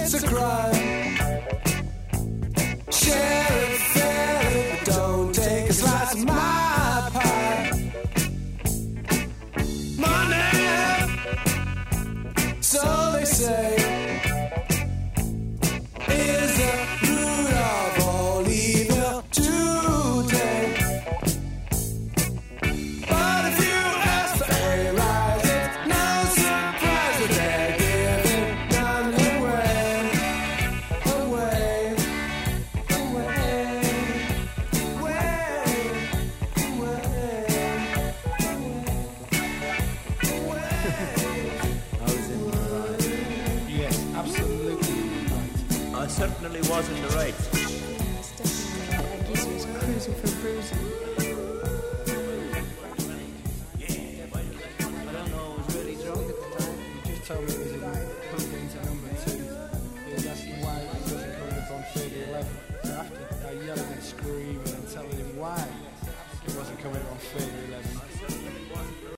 it's a crime. Share it, fair it, but don't take a slice of my pie. Money, so they say, is the root of all evil today. But if you ask for a rise, it's no surprise that they're giving none away. Away, I was in the right. Yes, absolutely right. I certainly was in the right. Yes, definitely. That geezer was cruising for bruising. I don't know, I was really drunk at the time. You just told me it was a